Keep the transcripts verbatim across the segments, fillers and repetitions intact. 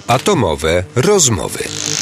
Atomowe rozmowy.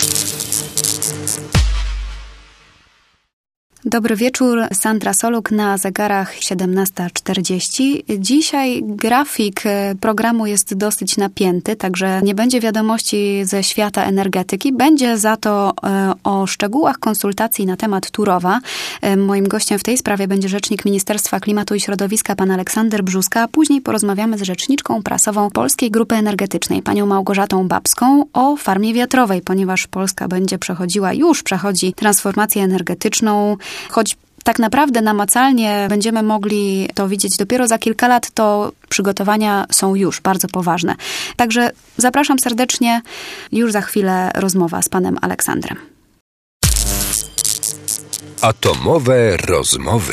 Dobry wieczór, Sandra Soluk, na zegarach siedemnasta czterdzieści. Dzisiaj grafik programu jest dosyć napięty, także nie będzie wiadomości ze świata energetyki. Będzie za to o szczegółach konsultacji na temat Turowa. Moim gościem w tej sprawie będzie rzecznik Ministerstwa Klimatu i Środowiska, pan Aleksander Brzóska, a później porozmawiamy z rzeczniczką prasową Polskiej Grupy Energetycznej, panią Małgorzatą Babską, o farmie wiatrowej, ponieważ Polska będzie przechodziła, już przechodzi transformację energetyczną. Choć tak naprawdę namacalnie będziemy mogli to widzieć dopiero za kilka lat, to przygotowania są już bardzo poważne. Także zapraszam serdecznie, już za chwilę rozmowa z panem Aleksandrem. Atomowe rozmowy.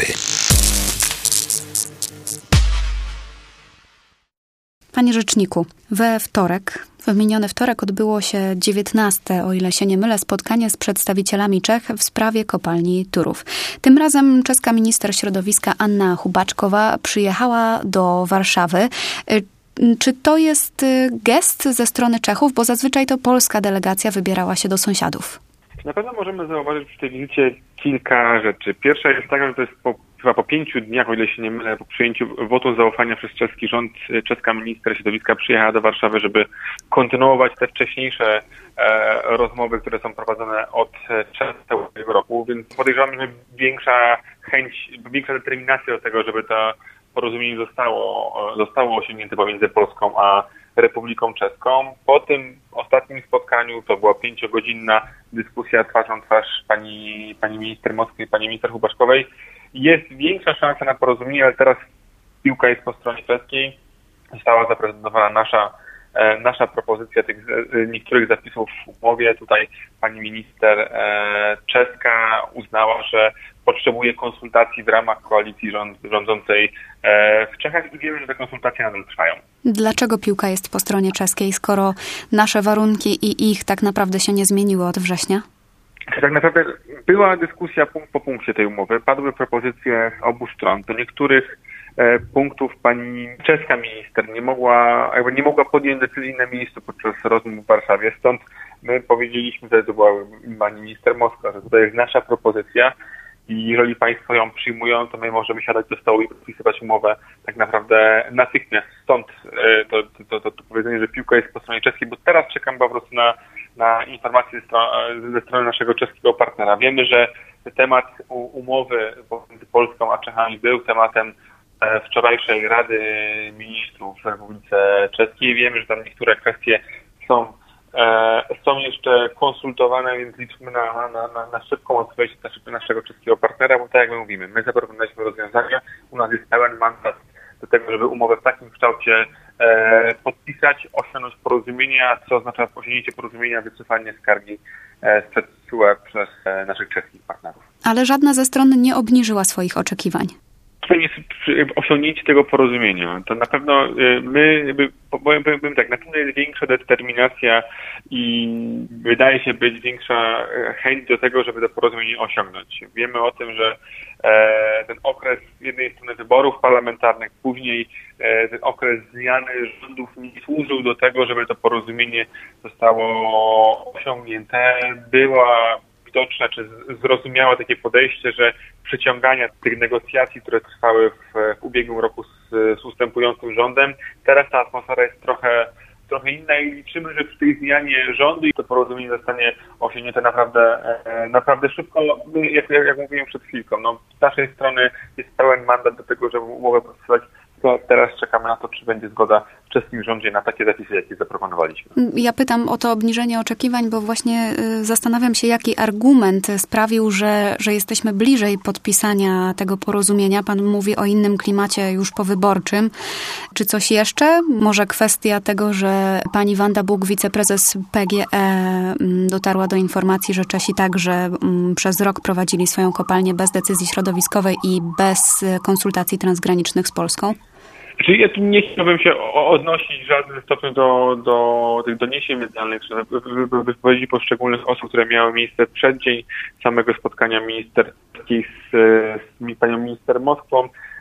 Panie rzeczniku, we wtorek, w miniony wtorek odbyło się dziewiętnaste, o ile się nie mylę, spotkanie z przedstawicielami Czech w sprawie kopalni Turów. Tym razem czeska minister środowiska Anna Hubaczkowa przyjechała do Warszawy. Czy to jest gest ze strony Czechów, bo zazwyczaj to polska delegacja wybierała się do sąsiadów? Na pewno możemy zauważyć przy tej wizycie kilka rzeczy. Pierwsza jest taka, że to jest po, chyba po pięciu dniach, o ile się nie mylę, po przyjęciu wotum zaufania przez czeski rząd, czeska minister środowiska przyjechała do Warszawy, żeby kontynuować te wcześniejsze e, rozmowy, które są prowadzone od czerwca tego roku, więc podejrzewam, że większa chęć, większa determinacja do tego, żeby to porozumienie zostało, zostało osiągnięte pomiędzy Polską a Republiką Czeską. Po tym ostatnim spotkaniu, to była pięciogodzinna dyskusja twarzą w twarz pani, pani minister Moskwy i pani minister Hubaszkowej. Jest większa szansa na porozumienie, ale teraz piłka jest po stronie czeskiej. Została zaprezentowana nasza, e, nasza propozycja tych e, niektórych zapisów w umowie. Tutaj pani minister e, czeska uznała, że potrzebuje konsultacji w ramach koalicji rząd, rządzącej e, w Czechach i wiemy, że te konsultacje nadal trwają. Dlaczego piłka jest po stronie czeskiej, skoro nasze warunki i ich tak naprawdę się nie zmieniły od września? Tak naprawdę była dyskusja punkt po punkcie tej umowy. Padły propozycje z obu stron. Do niektórych e, punktów pani czeska minister nie mogła, jakby nie mogła podjąć decyzji na miejscu podczas rozmów w Warszawie. Stąd my powiedzieliśmy, że to była pani minister Moskwa, że tutaj jest nasza propozycja i jeżeli państwo ją przyjmują, to my możemy siadać do stołu i podpisywać umowę tak naprawdę natychmiast. Stąd e, to, to, to, to powiedzenie, że piłka jest po stronie czeskiej, bo teraz czekam po prostu na na informacje ze strony naszego czeskiego partnera. Wiemy, że temat umowy pomiędzy Polską a Czechami był tematem wczorajszej Rady Ministrów w Republice Czeskiej. Wiemy, że tam niektóre kwestie są, są jeszcze konsultowane, więc liczymy na, na, na, na szybką odpowiedź naszego czeskiego partnera, bo tak jak my mówimy, my zaproponowaliśmy rozwiązania, u nas jest pełen mandat do tego, żeby umowę w takim kształcie e, podpisać, osiągnąć porozumienia, co oznacza osiągnięcie porozumienia, wycofanie skargi e, sprzed S U E przez e, naszych czeskich partnerów. Ale żadna ze stron nie obniżyła swoich oczekiwań. To jest osiągnięcie tego porozumienia. To na pewno my, powiem, powiem tak, na pewno jest większa determinacja i wydaje się być większa chęć do tego, żeby to porozumienie osiągnąć. Wiemy o tym, że ten okres z jednej strony wyborów parlamentarnych, później ten okres zmiany rządów nie służył do tego, żeby to porozumienie zostało osiągnięte. Była widoczne, czy zrozumiałe takie podejście, że przeciągania tych negocjacji, które trwały w, w ubiegłym roku z, z ustępującym rządem, teraz ta atmosfera jest trochę, trochę inna i liczymy, że przy tej zmianie rządu i to porozumienie zostanie osiągnięte naprawdę, e, naprawdę szybko. My, jak, jak, jak mówiłem przed chwilką, no, z naszej strony jest pełen mandat do tego, żeby umowę podpisać. To teraz czekamy na to, czy będzie zgoda w czeskim rządzie na takie zapisy, jakie zaproponowaliśmy. Ja pytam o to obniżenie oczekiwań, bo właśnie zastanawiam się, jaki argument sprawił, że, że jesteśmy bliżej podpisania tego porozumienia. Pan mówi o innym klimacie już powyborczym. Czy coś jeszcze? Może kwestia tego, że pani Wanda Buk, wiceprezes P G E, dotarła do informacji, że Czesi także przez rok prowadzili swoją kopalnię bez decyzji środowiskowej i bez konsultacji transgranicznych z Polską? Czyli ja tu nie chciałbym się odnosić w żadnym stopniu do, do tych doniesień medialnych, czy wypowiedzi poszczególnych osób, które miały miejsce w przeddzień samego spotkania ministerskiej z, z panią minister Moskwą.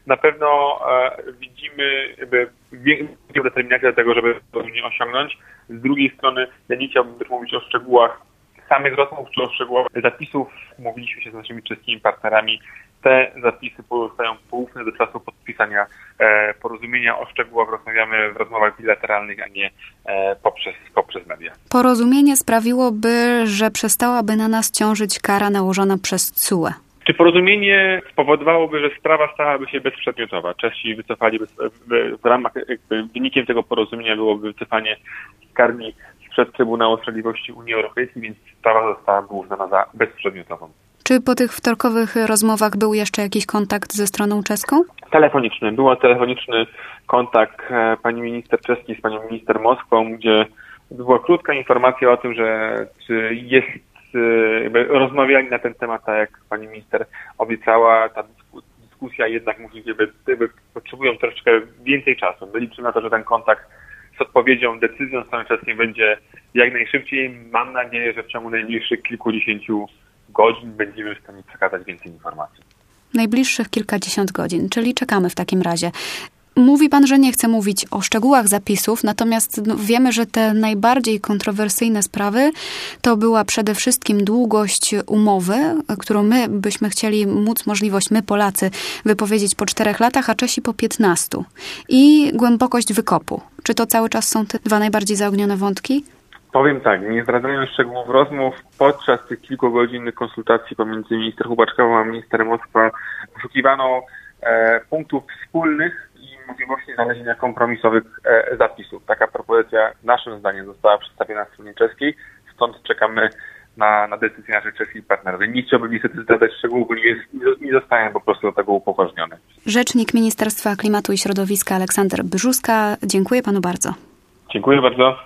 na pewno e, widzimy jakby większą determinację do tego, żeby to nie osiągnąć. Z drugiej strony ja nie chciałbym też mówić o szczegółach samych rozmów, czy o szczegółach zapisów. Mówiliśmy się z naszymi czeskimi partnerami. Te zapisy pozostają poufne do czasu podpisania e, porozumienia. O szczegółach rozmawiamy w rozmowach bilateralnych, a nie e, poprzez, poprzez media. Porozumienie sprawiłoby, że przestałaby na nas ciążyć kara nałożona przez C U E. Czy porozumienie spowodowałoby, że sprawa stałaby się bezprzedmiotowa? Czesi wycofali bez, w, w ramach, jakby wynikiem tego porozumienia byłoby wycofanie skargi przed Trybunału Sprawiedliwości Unii Europejskiej, więc sprawa zostałaby uznana za bezprzedmiotową. Czy po tych wtorkowych rozmowach był jeszcze jakiś kontakt ze stroną czeską? Telefoniczny. Był telefoniczny kontakt pani minister czeskiej z panią minister Moskwą, gdzie była krótka informacja o tym, że czy jest, jakby rozmawiali na ten temat, tak jak pani minister obiecała. Ta dyskusja jednak możliwie jakby potrzebują troszeczkę więcej czasu. My liczymy na to, że ten kontakt z odpowiedzią, decyzją strony czeskiej będzie jak najszybciej. Mam nadzieję, że w ciągu najbliższych kilkudziesięciu godzin będziemy w stanie przekazać więcej informacji. Najbliższych kilkadziesiąt godzin, czyli czekamy w takim razie. Mówi pan, że nie chce mówić o szczegółach zapisów, natomiast no, wiemy, że te najbardziej kontrowersyjne sprawy to była przede wszystkim długość umowy, którą my byśmy chcieli móc możliwość, my Polacy, wypowiedzieć po czterech latach, a Czesi po piętnastu. I głębokość wykopu. Czy to cały czas są te dwa najbardziej zaognione wątki? Powiem tak, nie zdradzając szczegółów rozmów, podczas tych kilkugodzinnych konsultacji pomiędzy minister Hubaczkową a minister Moskwa poszukiwano e, punktów wspólnych i możliwości znalezienia kompromisowych e, zapisów. Taka propozycja naszym zdaniem została przedstawiona stronie czeskiej, stąd czekamy na, na decyzję naszych czeskich partnerów. Nie chciałbym niestety zdradzać szczegółów, bo nie, jest, nie zostałem po prostu do tego upoważniony. Rzecznik Ministerstwa Klimatu i Środowiska Aleksander Brzuska, dziękuję panu bardzo. Dziękuję bardzo.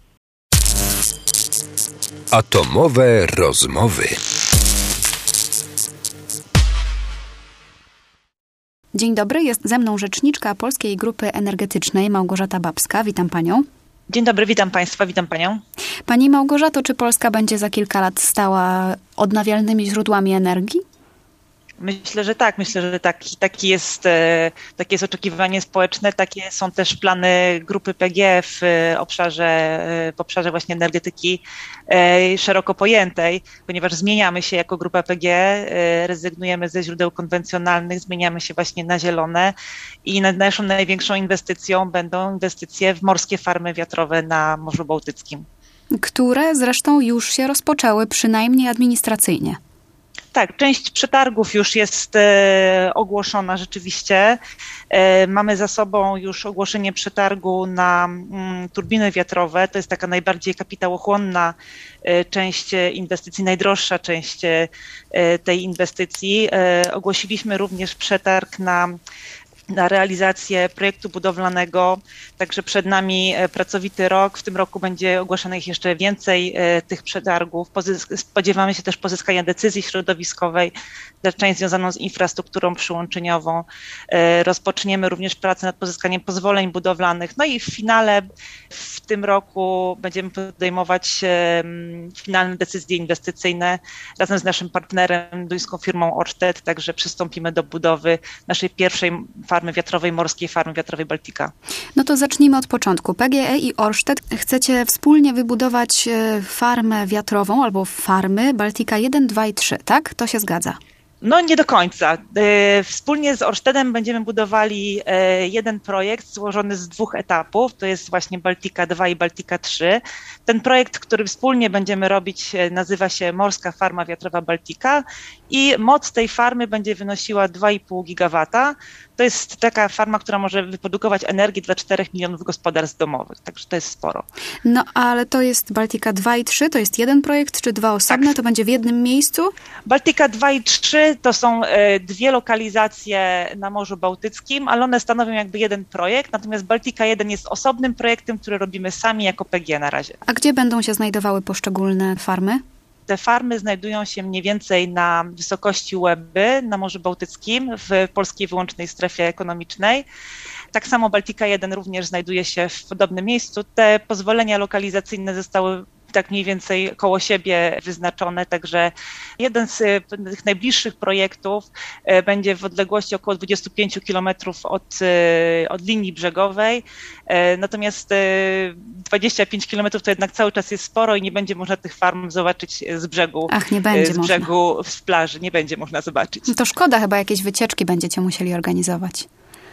Atomowe rozmowy. Dzień dobry, jest ze mną rzeczniczka Polskiej Grupy Energetycznej Małgorzata Babska. Witam panią. Dzień dobry, witam państwa, witam panią. Pani Małgorzato, czy Polska będzie za kilka lat stała odnawialnymi źródłami energii? Myślę, że tak. Myślę, że taki, taki jest, takie jest oczekiwanie społeczne. Takie są też plany grupy P G w obszarze, w obszarze właśnie energetyki szeroko pojętej, ponieważ zmieniamy się jako grupa P G, rezygnujemy ze źródeł konwencjonalnych, zmieniamy się właśnie na zielone i naszą największą inwestycją będą inwestycje w morskie farmy wiatrowe na Morzu Bałtyckim. Które zresztą już się rozpoczęły, przynajmniej administracyjnie. Tak, część przetargów już jest e, ogłoszona rzeczywiście. E, mamy za sobą już ogłoszenie przetargu na mm, turbiny wiatrowe. To jest taka najbardziej kapitałochłonna e, część inwestycji, najdroższa część e, tej inwestycji. E, ogłosiliśmy również przetarg na na realizację projektu budowlanego, także przed nami pracowity rok. W tym roku będzie ogłaszanych jeszcze więcej tych przetargów. Spodziewamy się też pozyskania decyzji środowiskowej za część związaną z infrastrukturą przyłączeniową. Rozpoczniemy również pracę nad pozyskaniem pozwoleń budowlanych. No i w finale w tym roku będziemy podejmować finalne decyzje inwestycyjne razem z naszym partnerem, duńską firmą Ørsted, także przystąpimy do budowy naszej pierwszej farmy wiatrowej, morskiej farmy wiatrowej Baltica. No to zacznijmy od początku. P G E i Ørsted chcecie wspólnie wybudować farmę wiatrową albo farmy Baltica jeden, dwa i trzy, tak? To się zgadza? No nie do końca. Wspólnie z Ørstedem będziemy budowali jeden projekt złożony z dwóch etapów. To jest właśnie Baltica dwa i Baltica trzy. Ten projekt, który wspólnie będziemy robić, nazywa się Morska Farma Wiatrowa Baltica i moc tej farmy będzie wynosiła dwa i pół gigawata. To jest taka farma, która może wyprodukować energię dla czterech milionów gospodarstw domowych, także to jest sporo. No ale to jest Baltica dwa i trzy, to jest jeden projekt, czy dwa osobne? Tak. To będzie w jednym miejscu? Baltica dwa i trzy to są e, dwie lokalizacje na Morzu Bałtyckim, ale one stanowią jakby jeden projekt, natomiast Baltica jeden jest osobnym projektem, który robimy sami jako P G na razie. A gdzie będą się znajdowały poszczególne farmy? Te farmy znajdują się mniej więcej na wysokości Łeby, na Morzu Bałtyckim, w polskiej wyłącznej strefie ekonomicznej. Tak samo Baltica jeden również znajduje się w podobnym miejscu. Te pozwolenia lokalizacyjne zostały tak mniej więcej koło siebie wyznaczone, także jeden z tych najbliższych projektów będzie w odległości około dwadzieścia pięć kilometrów od, od linii brzegowej, natomiast dwadzieścia pięć kilometrów to jednak cały czas jest sporo i nie będzie można tych farm zobaczyć z brzegu. Ach, nie będzie z brzegu można. Z plaży nie będzie można zobaczyć. To szkoda, chyba jakieś wycieczki będziecie musieli organizować.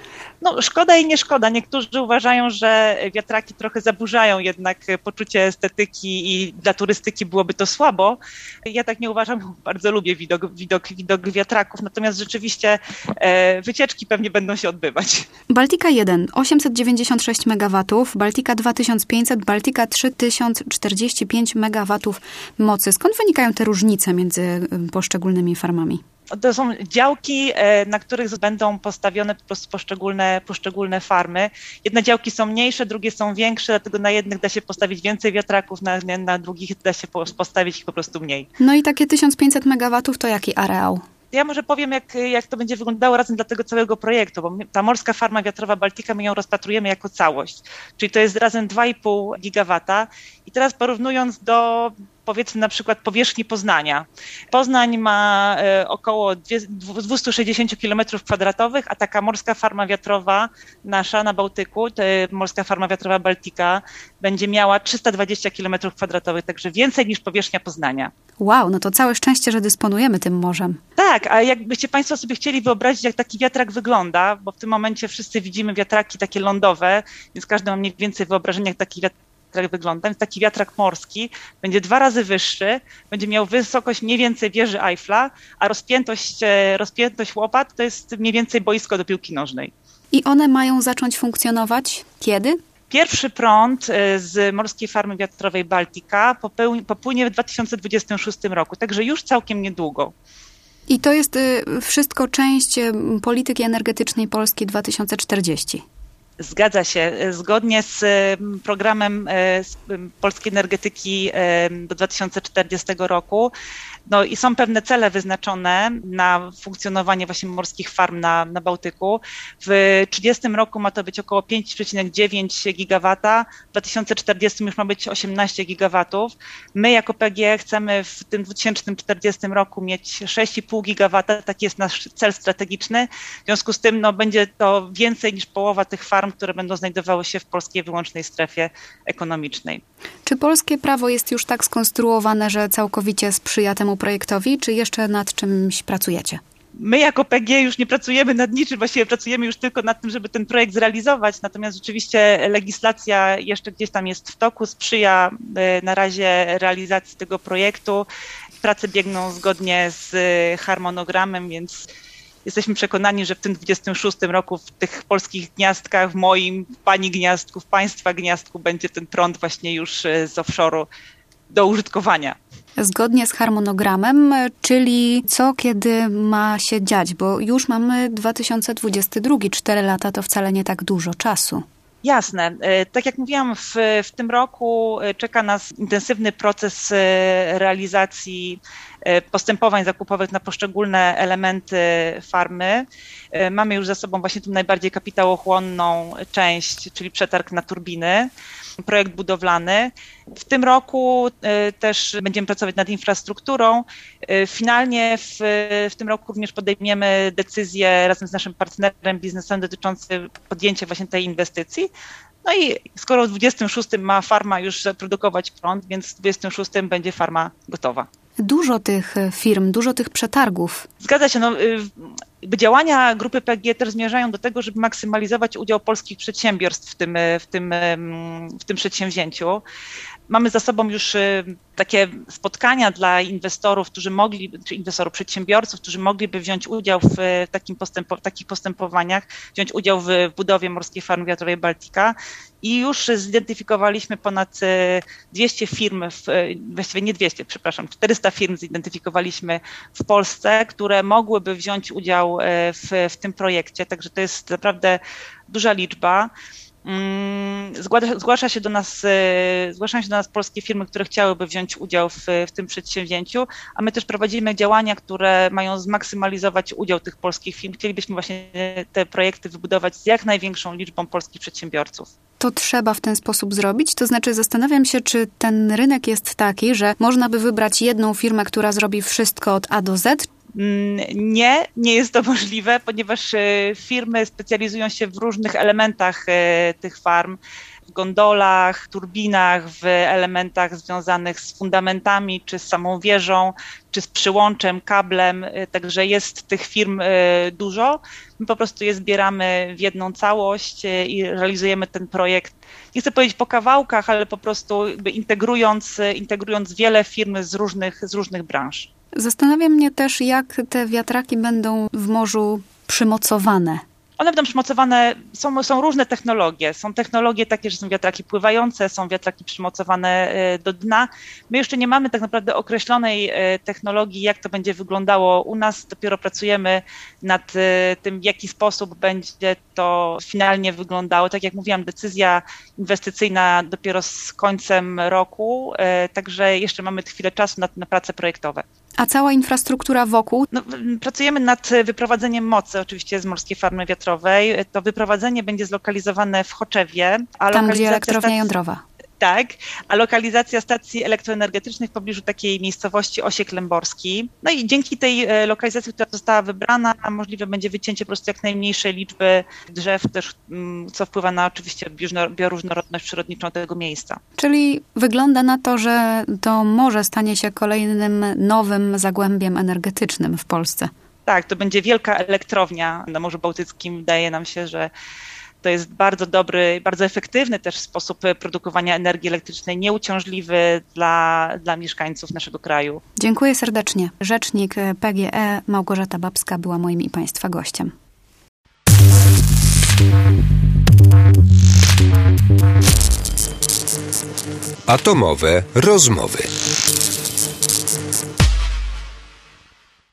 No szkoda i nie szkoda. Niektórzy uważają, że wiatraki trochę zaburzają jednak poczucie estetyki i dla turystyki byłoby to słabo. Ja tak nie uważam, bardzo lubię widok, widok, widok wiatraków, natomiast rzeczywiście e, wycieczki pewnie będą się odbywać. Baltica jeden osiemset dziewięćdziesiąt sześć megawatów, Baltica dwa tysiące pięćset, Baltica trzy tysiące czterdzieści pięć megawatów mocy. Skąd wynikają te różnice między poszczególnymi farmami? To są działki, na których będą postawione po prostu poszczególne, poszczególne farmy. Jedne działki są mniejsze, drugie są większe, dlatego na jednych da się postawić więcej wiatraków, na, na drugich da się postawić ich po prostu mniej. No i takie tysiąc pięćset megawatów to jaki areał? Ja może powiem, jak, jak to będzie wyglądało razem dla tego całego projektu, bo ta morska farma wiatrowa Baltica, my ją rozpatrujemy jako całość, czyli to jest razem dwa i pół gigawata i teraz porównując do powiedzmy na przykład powierzchni Poznania. Poznań ma e, około dwieście sześćdziesiąt kilometrów kwadratowych, a taka morska farma wiatrowa nasza na Bałtyku, to morska farma wiatrowa Baltica, będzie miała trzysta dwadzieścia kilometrów kwadratowych, także więcej niż powierzchnia Poznania. Wow, no to całe szczęście, że dysponujemy tym morzem. Tak, a jakbyście Państwo sobie chcieli wyobrazić, jak taki wiatrak wygląda, bo w tym momencie wszyscy widzimy wiatraki takie lądowe, więc każdy ma mniej więcej wyobrażenia, jak taki wiatrak wygląda, więc taki wiatrak morski będzie dwa razy wyższy, będzie miał wysokość mniej więcej wieży Eiffla, a rozpiętość, rozpiętość łopat to jest mniej więcej boisko do piłki nożnej. I one mają zacząć funkcjonować kiedy? Pierwszy prąd z morskiej farmy wiatrowej Baltica popłynie w dwa tysiące dwudziestym szóstym roku, także już całkiem niedługo. I to jest wszystko część polityki energetycznej Polski dwa tysiące czterdzieści. Zgadza się. Zgodnie z programem polskiej energetyki do dwa tysiące czterdziestego roku no i są pewne cele wyznaczone na funkcjonowanie właśnie morskich farm na, na Bałtyku. W trzydziestym roku ma to być około pięć przecinek dziewięć gigawata, w dwa tysiące czterdziestym już ma być osiemnaście gigawatów. My jako P G E chcemy w tym dwa tysiące czterdziestym roku mieć sześć i pół gigawata, taki jest nasz cel strategiczny. W związku z tym no, będzie to więcej niż połowa tych farm, które będą znajdowały się w polskiej wyłącznej strefie ekonomicznej. Czy polskie prawo jest już tak skonstruowane, że całkowicie sprzyja temu projektowi, czy jeszcze nad czymś pracujecie? My jako P G już nie pracujemy nad niczym, właściwie pracujemy już tylko nad tym, żeby ten projekt zrealizować, natomiast rzeczywiście legislacja jeszcze gdzieś tam jest w toku, sprzyja na razie realizacji tego projektu. Prace biegną zgodnie z harmonogramem, więc jesteśmy przekonani, że w tym dwudziestym szóstym roku w tych polskich gniazdkach, w moim, w pani gniazdku, w państwa gniazdku będzie ten prąd właśnie już z offshore'u do użytkowania. Zgodnie z harmonogramem, czyli co kiedy ma się dziać, bo już mamy dwa tysiące dwudziesty drugi, cztery lata to wcale nie tak dużo czasu. Jasne. Tak jak mówiłam, w, w tym roku czeka nas intensywny proces realizacji postępowań zakupowych na poszczególne elementy farmy. Mamy już za sobą właśnie tą najbardziej kapitałochłonną część, czyli przetarg na turbiny, projekt budowlany. W tym roku też będziemy pracować nad infrastrukturą. Finalnie w, w tym roku również podejmiemy decyzję razem z naszym partnerem biznesowym dotyczący podjęcia właśnie tej inwestycji. No i skoro w dwudziestym szóstym ma farma już produkować prąd, więc w dwudziestym szóstym będzie farma gotowa. Dużo tych firm, dużo tych przetargów. Zgadza się. No, działania grupy P G E też zmierzają do tego, żeby maksymalizować udział polskich przedsiębiorstw w tym, w tym, w tym przedsięwzięciu. Mamy za sobą już takie spotkania dla inwestorów, którzy mogli, czy inwestorów, przedsiębiorców, którzy mogliby wziąć udział w takim postępo, takich postępowaniach, wziąć udział w budowie morskiej farmy wiatrowej Baltica i już zidentyfikowaliśmy ponad dwieście firm, właściwie nie dwieście, przepraszam, czterysta firm zidentyfikowaliśmy w Polsce, które mogłyby wziąć udział w, w tym projekcie, także to jest naprawdę duża liczba. Zgłasza się do nas, zgłaszają się do nas polskie firmy, które chciałyby wziąć udział w, w tym przedsięwzięciu, a my też prowadzimy działania, które mają zmaksymalizować udział tych polskich firm. Chcielibyśmy właśnie te projekty wybudować z jak największą liczbą polskich przedsiębiorców. to trzeba w ten sposób zrobić? To znaczy zastanawiam się, czy ten rynek jest taki, że można by wybrać jedną firmę, która zrobi wszystko od A do Z? Nie, nie jest to możliwe, ponieważ firmy specjalizują się w różnych elementach tych farm. W gondolach, turbinach, w elementach związanych z fundamentami, czy z samą wieżą, czy z przyłączem, kablem, także jest tych firm dużo. My po prostu je zbieramy w jedną całość i realizujemy ten projekt, nie chcę powiedzieć po kawałkach, ale po prostu jakby integrując, integrując wiele firm z różnych, z różnych branż. Zastanawia mnie też, jak te wiatraki będą w morzu przymocowane. One będą przymocowane, są, są różne technologie. Są technologie takie, że są wiatraki pływające, są wiatraki przymocowane do dna. My jeszcze nie mamy tak naprawdę określonej technologii, jak to będzie wyglądało u nas. Dopiero pracujemy nad tym, w jaki sposób będzie to finalnie wyglądało. Tak jak mówiłam, decyzja inwestycyjna dopiero z końcem roku, także jeszcze mamy chwilę czasu na, na prace projektowe. A cała infrastruktura wokół? No, pracujemy nad wyprowadzeniem mocy oczywiście z morskiej farmy wiatrowej. To wyprowadzenie będzie zlokalizowane w Choczewie. A tam, gdzie elektrownia stacji... jądrowa. Tak, a lokalizacja stacji elektroenergetycznych w pobliżu takiej miejscowości Osiek Lęborski. No i dzięki tej lokalizacji, która została wybrana, możliwe będzie wycięcie po prostu jak najmniejszej liczby drzew, też co wpływa na oczywiście bioróżnorodność przyrodniczą tego miejsca. Czyli wygląda na to, że to morze stanie się kolejnym nowym zagłębiem energetycznym w Polsce. Tak, to będzie wielka elektrownia na Morzu Bałtyckim. Wydaje nam się, że to jest bardzo dobry, bardzo efektywny też sposób produkowania energii elektrycznej, nieuciążliwy dla, dla mieszkańców naszego kraju. Dziękuję serdecznie. Rzecznik P G E Małgorzata Babska była moim i Państwa gościem. Atomowe rozmowy.